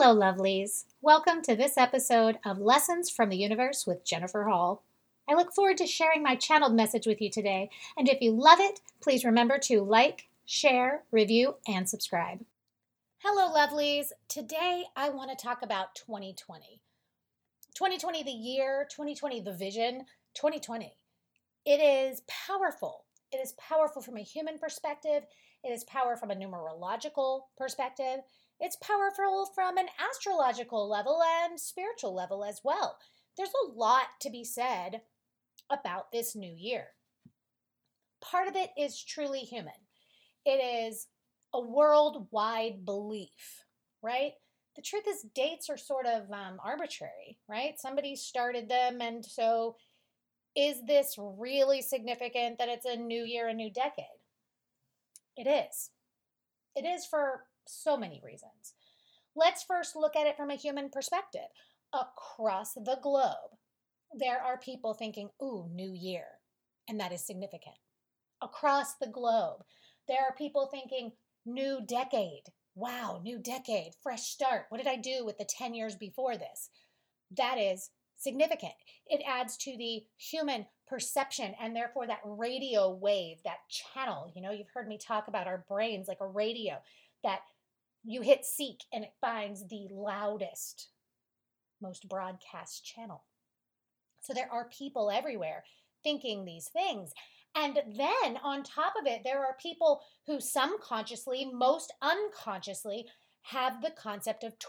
Hello, lovelies. Welcome to this episode of Lessons from the Universe with Jennifer Hall. I look forward to sharing my channeled message with you today, and if you love it, please remember to like, share, review, and subscribe. Hello, lovelies. Today I want to talk about 2020. 2020, the year, 2020, the vision, 2020. It is powerful. It is powerful from a human perspective. It is power from a numerological perspective. It's powerful from an astrological level and spiritual level as well. There's a lot to be said about this new year. Part of it is truly human. It is a worldwide belief, right? The truth is, dates are sort of arbitrary, right? Somebody started them, and so is this really significant that it's a new year, a new decade? It is. It is for so many reasons. Let's first look at it from a human perspective. Across the globe, there are people thinking, ooh, new year, and that is significant. Across the globe, there are people thinking, new decade. Wow, new decade, fresh start. What did I do with the 10 years before this? That is significant. It adds to the human perception and therefore that radio wave, that channel. You know, you've heard me talk about our brains like a radio that you hit seek and it finds the loudest, most broadcast channel. So there are people everywhere thinking these things. And then on top of it, there are people who some consciously, most unconsciously, have the concept of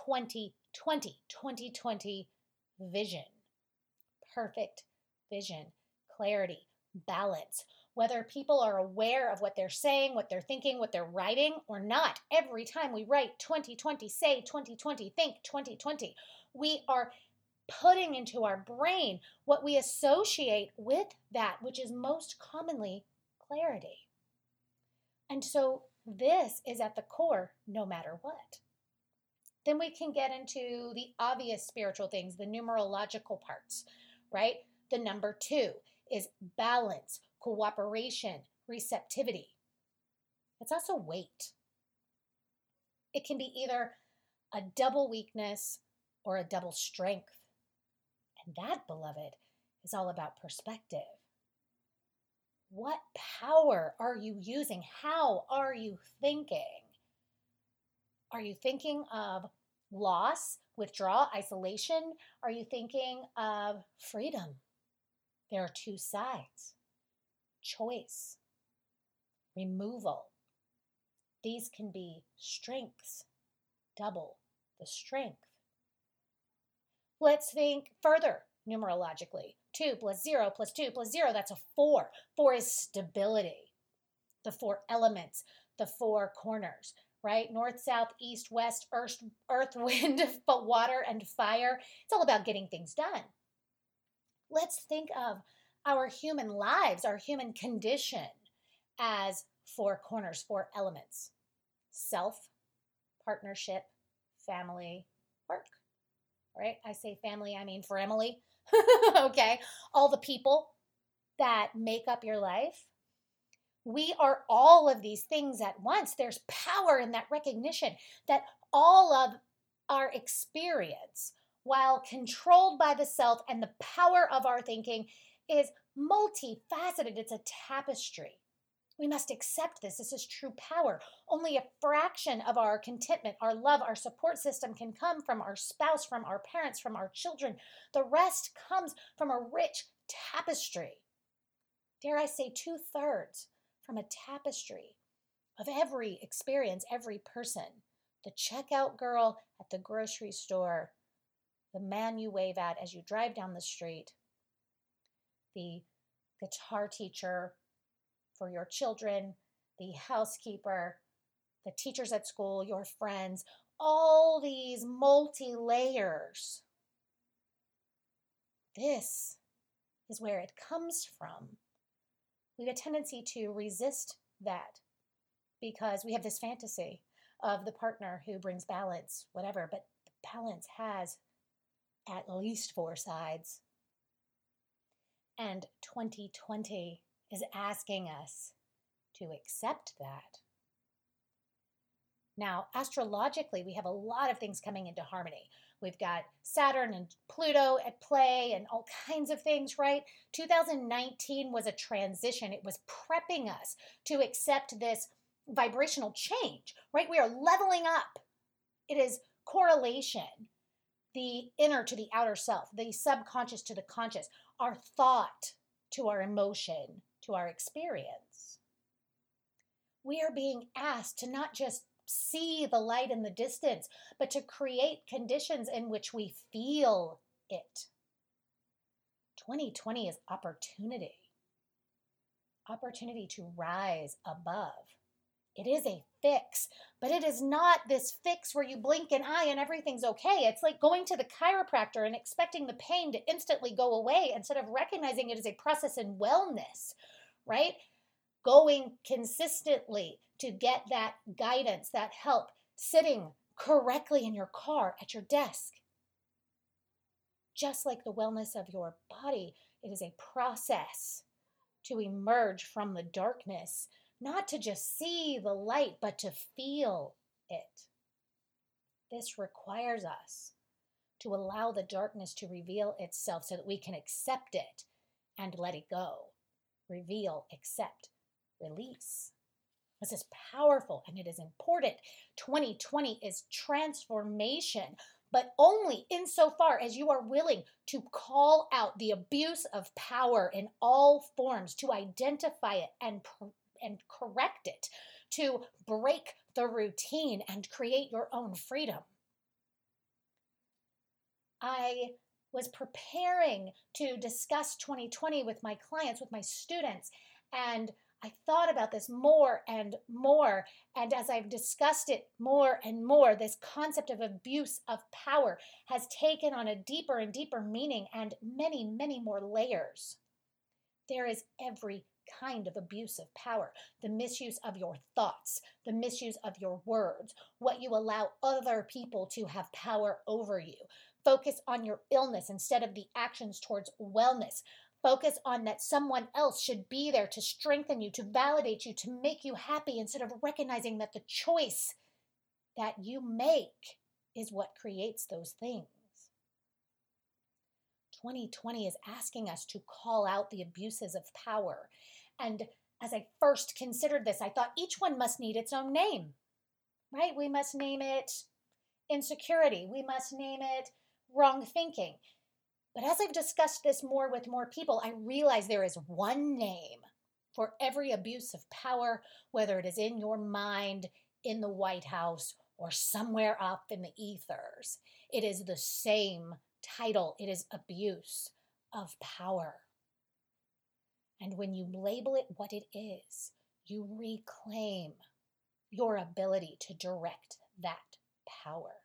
2020 vision. Perfect vision, clarity, balance. Whether people are aware of what they're saying, what they're thinking, what they're writing or not, every time we write 2020, say 2020, think 2020, we are putting into our brain what we associate with that, which is most commonly clarity. And so this is at the core no matter what. Then we can get into the obvious spiritual things, the numerological parts, right? The number 2 is balance, cooperation, receptivity. It's also weight. It can be either a double weakness or a double strength. And that, beloved, is all about perspective. What power are you using? How are you thinking? Are you thinking of loss, withdrawal, isolation? Are you thinking of freedom? There are 2 sides. Choice, removal. These can be strengths, double the strength. Let's think further numerologically. 2 plus 0 plus 2 plus 0, that's a 4. 4 is stability. The 4 elements, the 4 corners, right? North, south, east, west, earth, wind, water, and fire. It's all about getting things done. Let's think of our human lives, our human condition as 4 corners, 4 elements. Self, partnership, family, work. Right? I say family, I mean for Emily. Okay. All the people that make up your life. We are all of these things at once. There's power in that recognition that all of our experience, while controlled by the self and the power of our thinking, is multifaceted. It's a tapestry. We must accept this. This is true power. Only a fraction of our contentment, our love, our support system can come from our spouse, from our parents, from our children. The rest comes from a rich tapestry. Dare I say 2/3 from a tapestry of every experience, every person. The checkout girl at the grocery store, the man you wave at as you drive down the street, the guitar teacher for your children, the housekeeper, the teachers at school, your friends, all these multi-layers. This is where it comes from. We have a tendency to resist that because we have this fantasy of the partner who brings balance, whatever, but balance has at least 4 sides. And 2020 is asking us to accept that. Now, astrologically, we have a lot of things coming into harmony. We've got Saturn and Pluto at play and all kinds of things, right? 2019 was a transition. It was prepping us to accept this vibrational change, right? We are leveling up. It is correlation, the inner to the outer self, the subconscious to the conscious, our thought to our emotion, to our experience. We are being asked to not just see the light in the distance, but to create conditions in which we feel it. 2020 is opportunity. Opportunity to rise above. It is a fix, but it is not this fix where you blink an eye and everything's okay. It's like going to the chiropractor and expecting the pain to instantly go away instead of recognizing it as a process in wellness, right? Going consistently to get that guidance, that help, sitting correctly in your car, at your desk. Just like the wellness of your body, it is a process to emerge from the darkness, not to just see the light, but to feel it. This requires us to allow the darkness to reveal itself so that we can accept it and let it go. Reveal, accept, release. This is powerful and it is important. 2020 is transformation, but only insofar as you are willing to call out the abuse of power in all forms, to identify it and correct it, to break the routine and create your own freedom. I was preparing to discuss 2020 with my clients, with my students, and I thought about this more and more. And as I've discussed it more and more, this concept of abuse of power has taken on a deeper and deeper meaning and many, many more layers. There is every kind of abuse of power. The misuse of your thoughts, the misuse of your words, what you allow other people to have power over you. Focus on your illness instead of the actions towards wellness. Focus on that someone else should be there to strengthen you, to validate you, to make you happy, instead of recognizing that the choice that you make is what creates those things. 2020 is asking us to call out the abuses of power. And as I first considered this, I thought each one must need its own name, right? We must name it insecurity. We must name it wrong thinking. But as I've discussed this more with more people, I realize there is one name for every abuse of power, whether it is in your mind, in the White House, or somewhere up in the ethers. It is the same title. It is abuse of power. And when you label it what it is, you reclaim your ability to direct that power.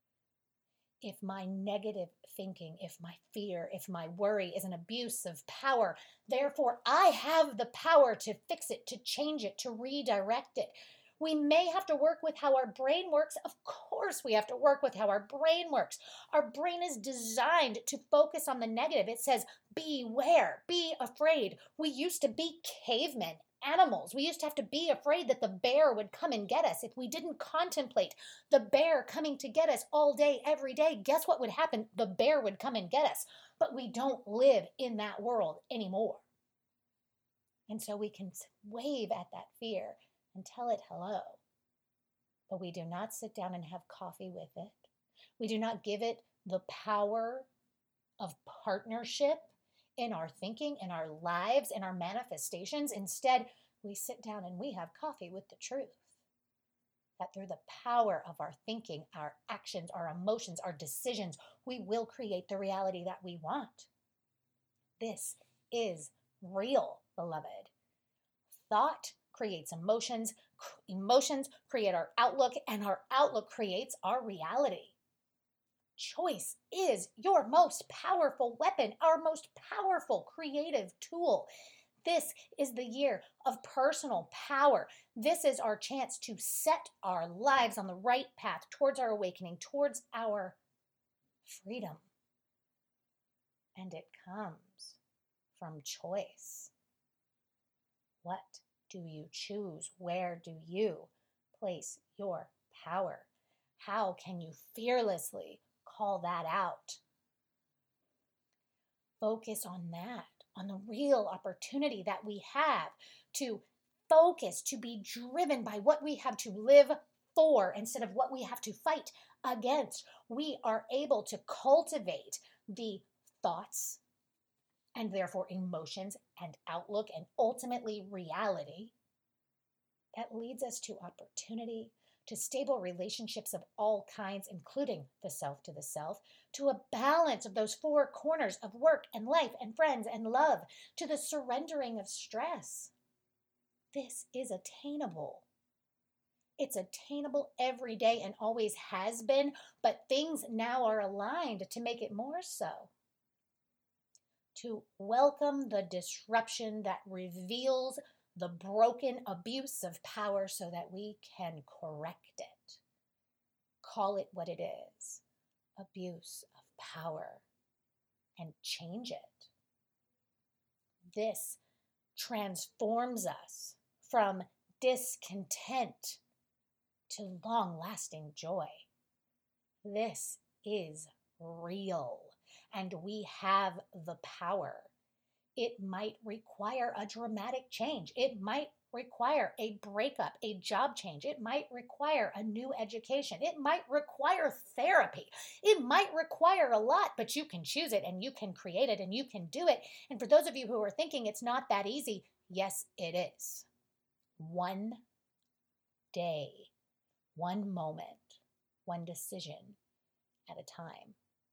If my negative thinking, if my fear, if my worry is an abuse of power, therefore I have the power to fix it, to change it, to redirect it. We may have to work with how our brain works. Of course, we have to work with how our brain works. Our brain is designed to focus on the negative. It says, beware, be afraid. We used to be cavemen, animals. We used to have to be afraid that the bear would come and get us. If we didn't contemplate the bear coming to get us all day, every day, guess what would happen? The bear would come and get us. But we don't live in that world anymore. And so we can wave at that fear and tell it hello. But we do not sit down and have coffee with it. We do not give it the power of partnership in our thinking, in our lives, in our manifestations. Instead, we sit down and we have coffee with the truth. That through the power of our thinking, our actions, our emotions, our decisions, we will create the reality that we want. This is real, beloved. Thought creates emotions, emotions create our outlook, and our outlook creates our reality. Choice is your most powerful weapon, our most powerful creative tool. This is the year of personal power. This is our chance to set our lives on the right path towards our awakening, towards our freedom. And it comes from choice. What do you choose? Where do you place your power? How can you fearlessly call that out? Focus on that, on the real opportunity that we have to focus, to be driven by what we have to live for instead of what we have to fight against. We are able to cultivate the thoughts and therefore emotions and outlook and ultimately reality that leads us to opportunity, to stable relationships of all kinds, including the self to the self, to a balance of those four corners of work and life and friends and love, to the surrendering of stress. This is attainable. It's attainable every day and always has been, but things now are aligned to make it more so. To welcome the disruption that reveals the broken abuse of power so that we can correct it. Call it what it is, abuse of power, and change it. This transforms us from discontent to long-lasting joy. This is real, and we have the power. It might require a dramatic change. It might require a breakup, a job change. It might require a new education. It might require therapy. It might require a lot, but you can choose it and you can create it and you can do it. And for those of you who are thinking it's not that easy, yes, it is. One day, one moment, one decision at a time.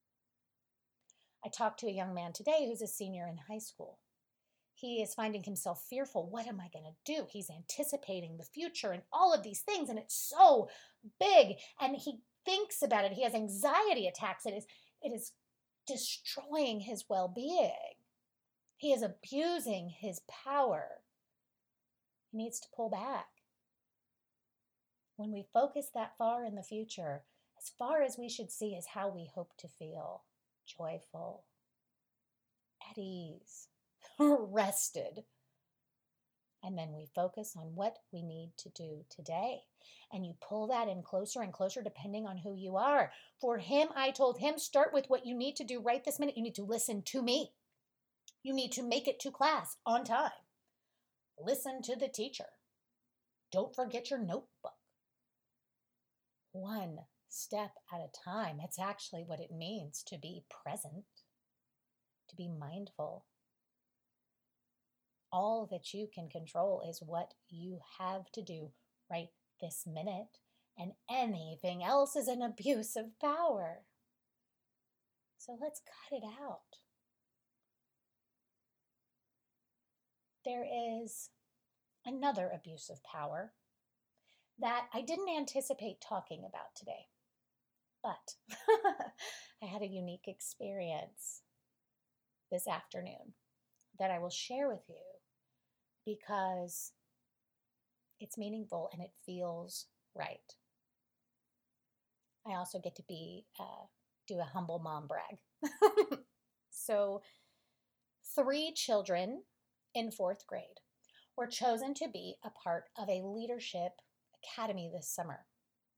I talked to a young man today who's a senior in high school. He is finding himself fearful. What am I going to do? He's anticipating the future and all of these things, and it's so big. And he thinks about it. He has anxiety attacks. It is destroying his well-being. He is abusing his power. He needs to pull back. When we focus that far in the future, as far as we should see is how we hope to feel. Joyful, at ease, rested. And then we focus on what we need to do today. And you pull that in closer and closer depending on who you are. For him, I told him, start with what you need to do right this minute. You need to listen to me. You need to make it to class on time. Listen to the teacher. Don't forget your notebook. One step at a time. It's actually what it means to be present, to be mindful. All that you can control is what you have to do right this minute, and anything else is an abuse of power. So let's cut it out. There is another abuse of power that I didn't anticipate talking about today. But I had a unique experience this afternoon that I will share with you because it's meaningful and it feels right. I also get to do a humble mom brag. So 3 children in 4th grade were chosen to be a part of a leadership academy this summer.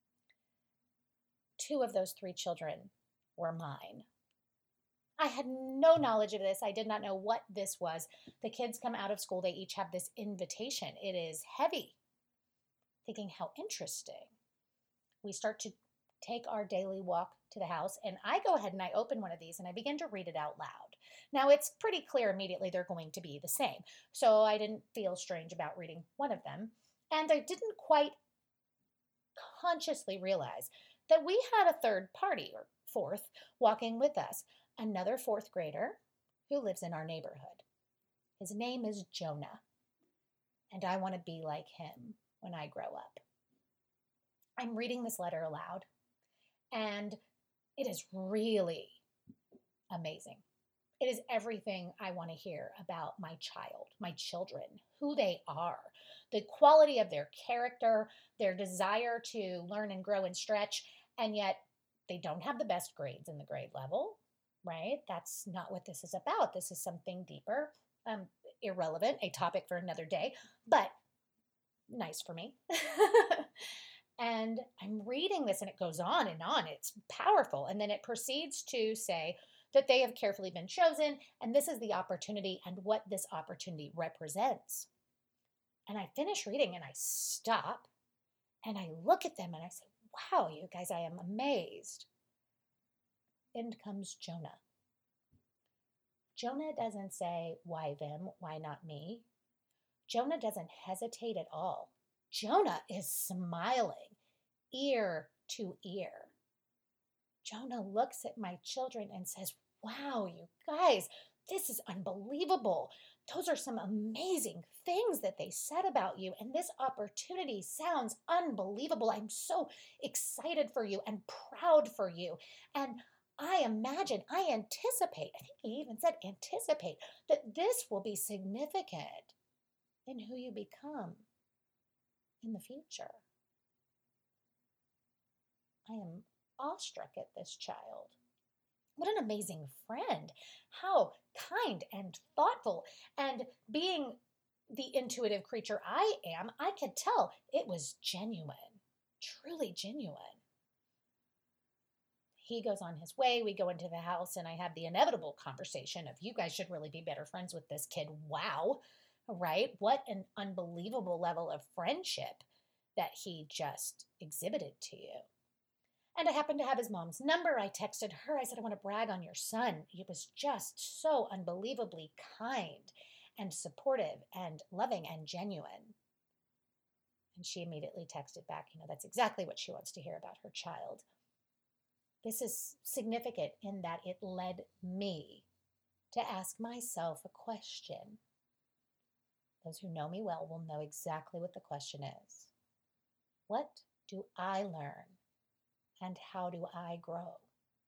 2 of those 3 children were mine. I had no knowledge of this. I did not know what this was. The kids come out of school. They each have this invitation. It is heavy. Thinking how interesting. We start to take our daily walk to the house, and I go ahead and I open one of these and I begin to read it out loud. Now, it's pretty clear immediately they're going to be the same. So I didn't feel strange about reading one of them. And I didn't quite consciously realize that we had a third party, or 4th, walking with us, another 4th grader who lives in our neighborhood. His name is Jonah, and I want to be like him when I grow up. I'm reading this letter aloud, and it is really amazing. It is everything I want to hear about my child, my children, who they are, the quality of their character, their desire to learn and grow and stretch, and yet they don't have the best grades in the grade level, right? That's not what this is about. This is something deeper, irrelevant, a topic for another day, but nice for me. And I'm reading this and it goes on and on. It's powerful. And then it proceeds to say that they have carefully been chosen and this is the opportunity and what this opportunity represents. And I finish reading and I stop and I look at them and I say, wow, you guys, I am amazed. In comes Jonah. Jonah doesn't say, why them? Why not me? Jonah doesn't hesitate at all. Jonah is smiling ear to ear. Jonah looks at my children and says, wow, you guys, this is unbelievable. Those are some amazing things that they said about you. And this opportunity sounds unbelievable. I'm so excited for you and proud for you. And I anticipate, I think he even said anticipate, that this will be significant in who you become in the future. I am awestruck at this child. What an amazing friend. How kind and thoughtful. And being the intuitive creature I am, I could tell it was genuine, truly genuine. He goes on his way. We go into the house and I have the inevitable conversation of, you guys should really be better friends with this kid. Wow, right? What an unbelievable level of friendship that he just exhibited to you. And I happened to have his mom's number. I texted her. I said, I want to brag on your son. He was just so unbelievably kind and supportive and loving and genuine. And she immediately texted back, that's exactly what she wants to hear about her child. This is significant in that it led me to ask myself a question. Those who know me well will know exactly what the question is. What do I learn? And how do I grow?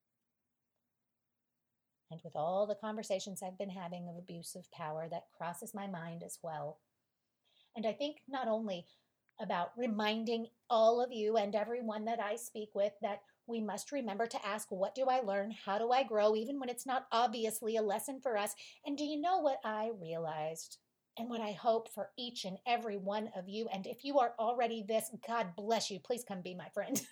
And with all the conversations I've been having of abuse of power, that crosses my mind as well. And I think not only about reminding all of you and everyone that I speak with that we must remember to ask, what do I learn? How do I grow? Even when it's not obviously a lesson for us. And do you know what I realized? And what I hope for each and every one of you. And if you are already this, God bless you. Please come be my friend.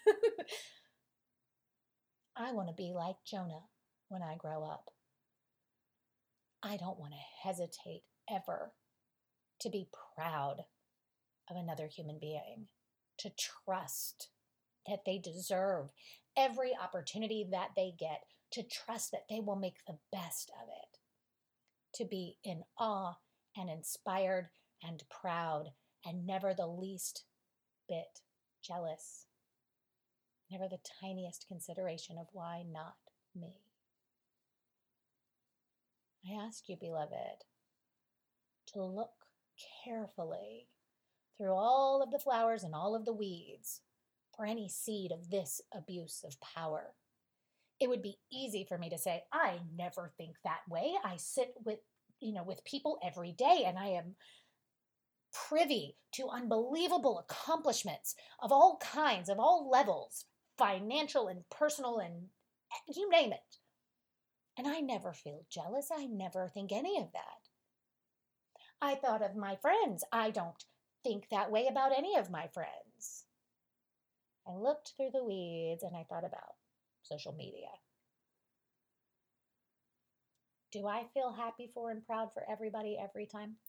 I want to be like Jonah when I grow up. I don't want to hesitate ever to be proud of another human being, to trust that they deserve every opportunity that they get, to trust that they will make the best of it, to be in awe and inspired and proud and never the least bit jealous. Never the tiniest consideration of why not me. I ask you, beloved, to look carefully through all of the flowers and all of the weeds for any seed of this abuse of power. It would be easy for me to say, I never think that way. I sit with people every day and I am privy to unbelievable accomplishments of all kinds, of all levels, financial and personal and you name it. And I never feel jealous. I never think any of that. I thought of my friends. I don't think that way about any of my friends. I looked through the weeds and I thought about social media. Do I feel happy for and proud for everybody every time?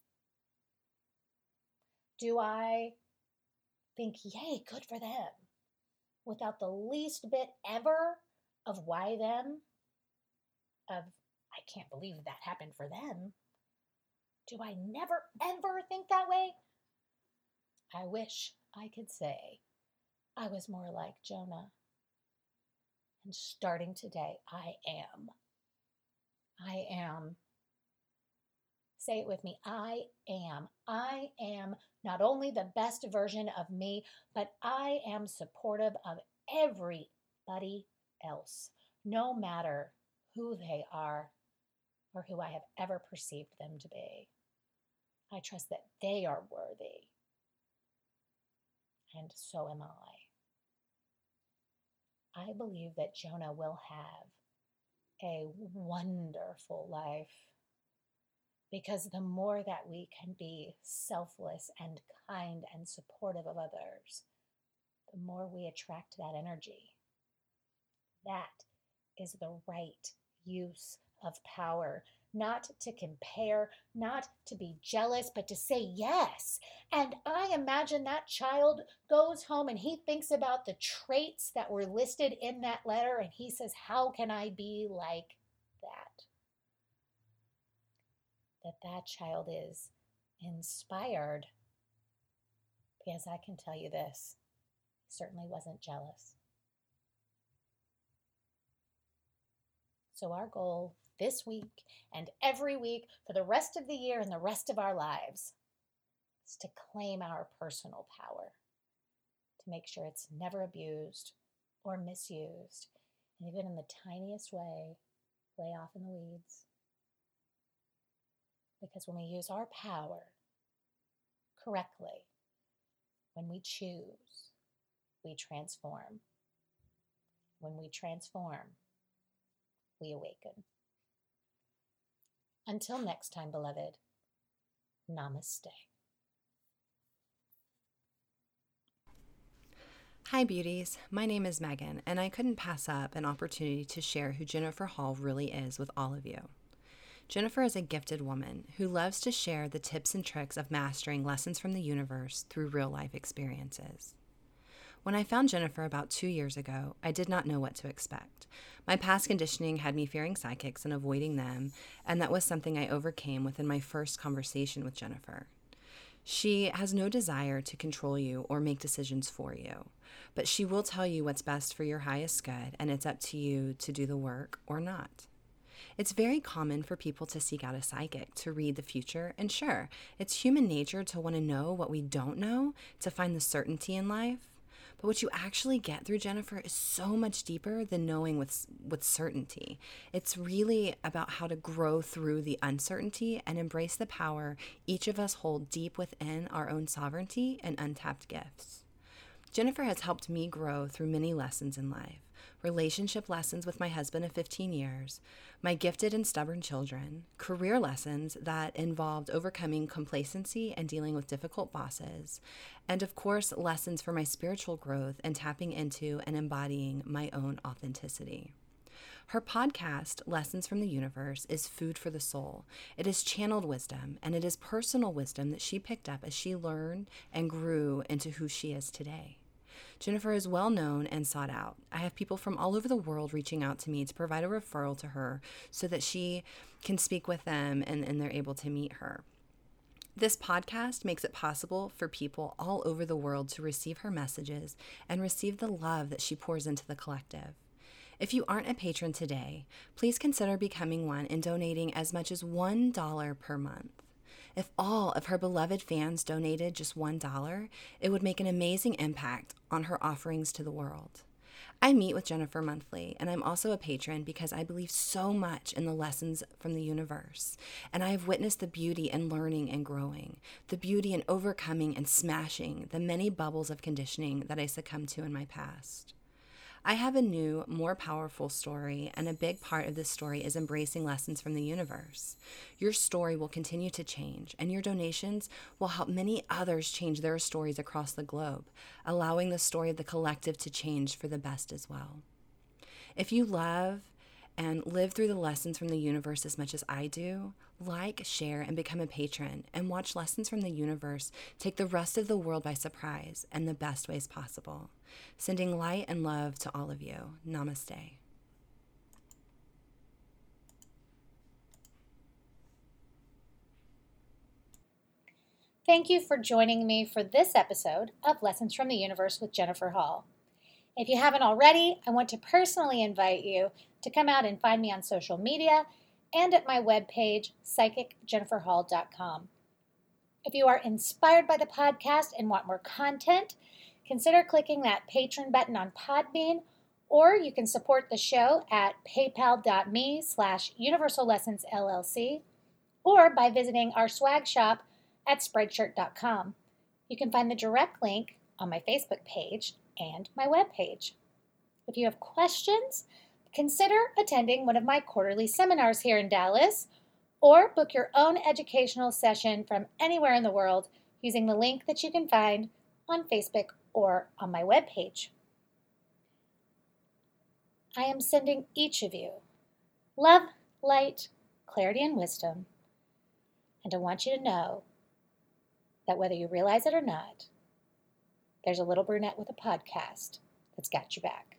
Do I think, yay, good for them, without the least bit ever of why them, of I can't believe that happened for them? Do I never ever think that way? I wish I could say I was more like Jonah. And starting today, I am. I am. Say it with me. I am. I am not only the best version of me, but I am supportive of everybody else, no matter who they are or who I have ever perceived them to be. I trust that they are worthy, and so am I. I believe that Jonah will have a wonderful life. Because the more that we can be selfless and kind and supportive of others, the more we attract that energy. That is the right use of power. Not to compare, not to be jealous, but to say yes. And I imagine that child goes home and he thinks about the traits that were listed in that letter and he says, how can I be like that? That child is inspired. Because I can tell you this, he certainly wasn't jealous. So our goal this week and every week for the rest of the year and the rest of our lives is to claim our personal power, to make sure it's never abused or misused, and even in the tiniest way off in the weeds. Because when we use our power correctly, when we choose, we transform. When we transform, we awaken. Until next time, beloved, namaste. Hi beauties, my name is Megan, and I couldn't pass up an opportunity to share who Jennifer Hall really is with all of you. Jennifer is a gifted woman who loves to share the tips and tricks of mastering lessons from the universe through real life experiences. When I found Jennifer about 2 years ago, I did not know what to expect. My past conditioning had me fearing psychics and avoiding them, and that was something I overcame within my first conversation with Jennifer. She has no desire to control you or make decisions for you, but she will tell you what's best for your highest good, and it's up to you to do the work or not. It's very common for people to seek out a psychic to read the future, and sure, it's human nature to want to know what we don't know, to find the certainty in life. But what you actually get through Jennifer is so much deeper than knowing with certainty. It's really about how to grow through the uncertainty and embrace the power each of us hold deep within our own sovereignty and untapped gifts. Jennifer has helped me grow through many lessons in life. Relationship lessons with my husband of 15 years, my gifted and stubborn children, career lessons that involved overcoming complacency and dealing with difficult bosses, and of course, lessons for my spiritual growth and tapping into and embodying my own authenticity. Her podcast, Lessons from the Universe, is food for the soul. It is channeled wisdom, and it is personal wisdom that she picked up as she learned and grew into who she is today. Jennifer is well known and sought out. I have people from all over the world reaching out to me to provide a referral to her so that she can speak with them and they're able to meet her. This podcast makes it possible for people all over the world to receive her messages and receive the love that she pours into the collective. If you aren't a patron today, please consider becoming one and donating as much as $1 per month. If all of her beloved fans donated just $1, it would make an amazing impact on her offerings to the world. I meet with Jennifer monthly, and I'm also a patron because I believe so much in the lessons from the universe. And I have witnessed the beauty in learning and growing, the beauty in overcoming and smashing the many bubbles of conditioning that I succumbed to in my past. I have a new, more powerful story, and a big part of this story is embracing lessons from the universe. Your story will continue to change, and your donations will help many others change their stories across the globe, allowing the story of the collective to change for the best as well. If you love and live through the lessons from the universe as much as I do, like, share, and become a patron, and watch lessons from the universe take the rest of the world by surprise in the best ways possible. Sending light and love to all of you. Namaste. Thank you for joining me for this episode of Lessons from the Universe with Jennifer Hall. If you haven't already, I want to personally invite you to come out and find me on social media and at my webpage, psychicjenniferhall.com. If you are inspired by the podcast and want more content, consider clicking that patron button on Podbean, or you can support the show at paypal.me/universallessonsllc, or by visiting our swag shop at spreadshirt.com. You can find the direct link on my Facebook page and my webpage. If you have questions, consider attending one of my quarterly seminars here in Dallas, or book your own educational session from anywhere in the world using the link that you can find on Facebook or on my webpage. I am sending each of you love, light, clarity, and wisdom. And I want you to know that whether you realize it or not, there's a little brunette with a podcast that's got your back.